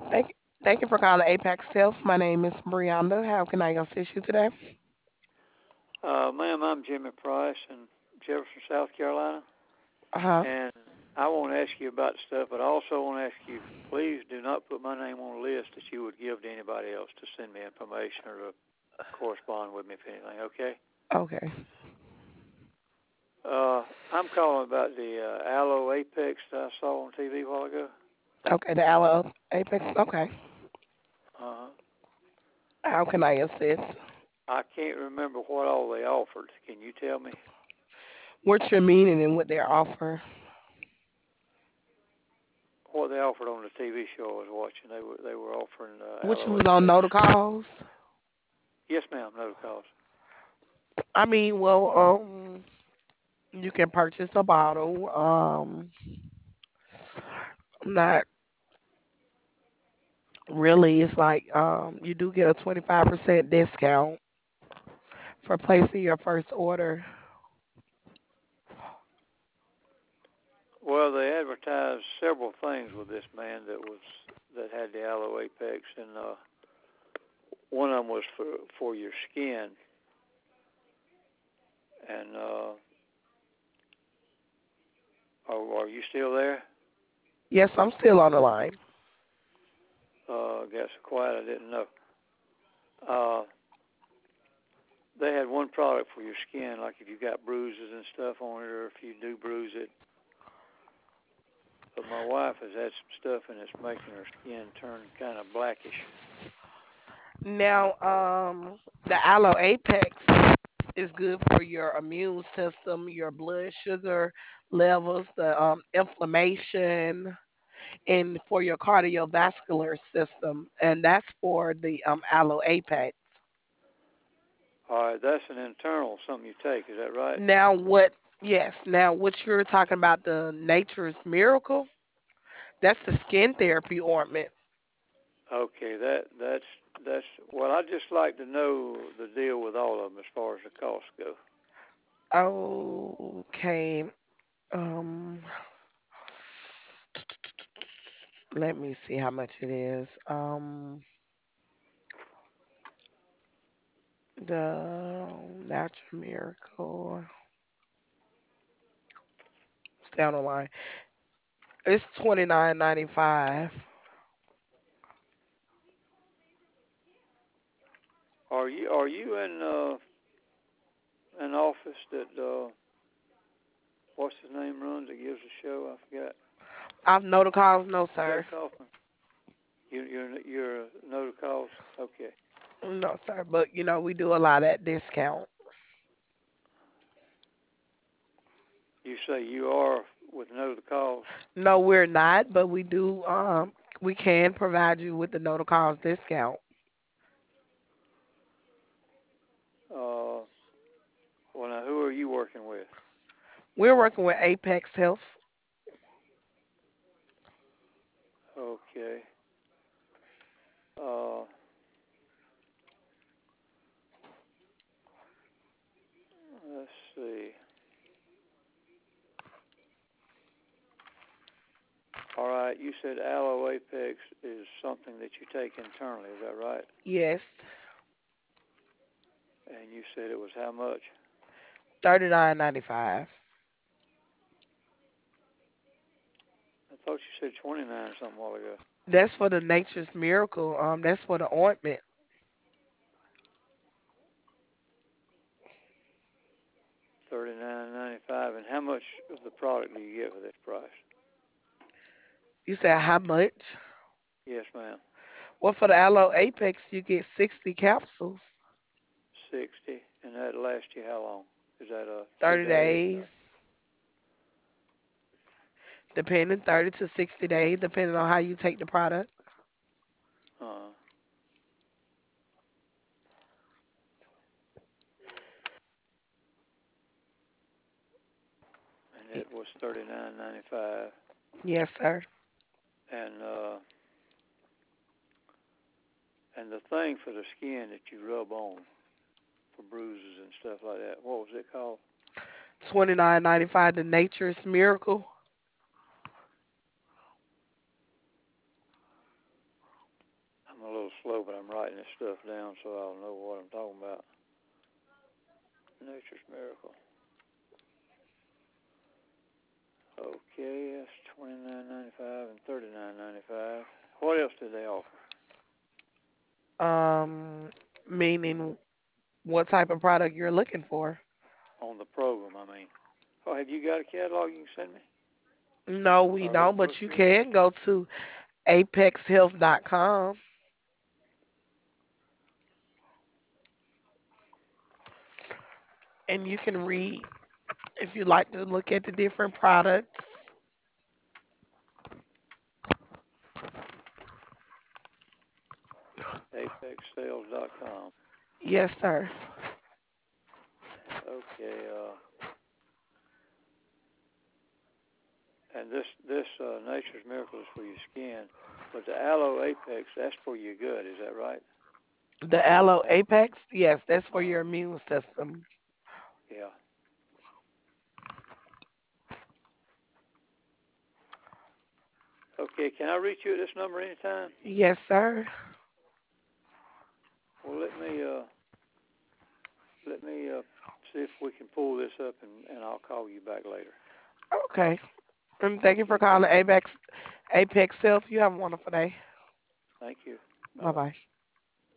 Thank you for calling Apex Health. My name is Brianda. How can I assist you today? Ma'am, I'm Jimmy Price in Jefferson, South Carolina, Uh-huh. and I want to ask you about stuff, but I also want to ask you, please do not put my name on a list that you would give to anybody else to send me information or to correspond with me if anything, okay? Okay. I'm calling about the Aloe Apex that I saw on TV a while ago. Okay, the Aloe Apex. Okay. Uh, How can I assist? I can't remember what all they offered. Can you tell me What's your meaning and what they offer? what they offered on the TV show I was watching? They were offering Which Aloe was on Apex. no to calls? Yes, ma'am. No calls. I mean, well, you can purchase a bottle. Not really. It's like you do get a 25% discount for placing your first order. Well, they advertised several things with this man that had the aloe apex, and one of them was for your skin. And are you still there? Yes, I'm still on the line. Got so quiet I didn't know. Uh, they had one product for your skin, like if you got bruises and stuff on it, or if you do bruise it. But my wife has had some stuff, and it's making her skin turn kind of blackish. Now, the Aloe Apex is good for your immune system, your blood sugar levels, the inflammation, and for your cardiovascular system. And that's for the Aloe Apex. All right, that's an internal something you take. Is that right? Now, what you're talking about, the Nature's Miracle, that's the skin therapy ointment. Okay, that's well. I'd just like to know the deal with all of them as far as the costs go. Okay. Um, let me see how much it is. The Natural Miracle. Stay on the line. It's 29.95. Are you in an office that what's his name runs that gives the show? I forgot. I've no the calls, no Jay sir. Kaufman. You're no to calls. Okay. No sir. But we do a lot at discount. You say you are with no to calls. No, we're not, but we can provide you with the no the calls discount. Uh, well now who are you working with? We're working with Apex Health. Okay. Uh, let's see. All right, you said Aloe Apex is something that you take internally, is that right? Yes. And you said it was how much? 39.95. I thought you said 29 something a while ago. That's for the Nature's Miracle. That's for the ointment. 39.95. And how much of the product do you get for this price? You said how much? Yes, ma'am. Well, for the Aloe Apex, you get 60 capsules, 60. And that lasts you how long? Is that 30 2 days? days, depending, 30 to 60 days, depending on how you take the product. Uh, and it was 39.95. Yes, sir. And and the thing for the skin that you rub on for bruises and stuff like that, what was it called? 29.95, the Nature's Miracle. I'm a little slow, but I'm writing this stuff down so I'll know what I'm talking about. Nature's Miracle. Okay, that's $29.95 and $39.95. What else do they offer Um, Meaning what type of product you're looking for. on the program? I mean, oh, have you got a catalog you can send me No, we or a little don't, but you brochure? can go to apexhealth.com and you can read if you like to look at the different products. ApexSales.com. Yes, sir. Okay, and this Nature's Miracle is for your skin, but the Aloe Apex, that's for your gut. Is that right? The Aloe Apex, yes, that's for your immune system. Yeah. Okay, can I reach you at this number anytime? Yes, sir. Well, let me see if we can pull this up, and I'll call you back later. Okay. And thank you for Okay, thank calling Apex Health. You have a wonderful day. thank you. Bye Bye bye. bye.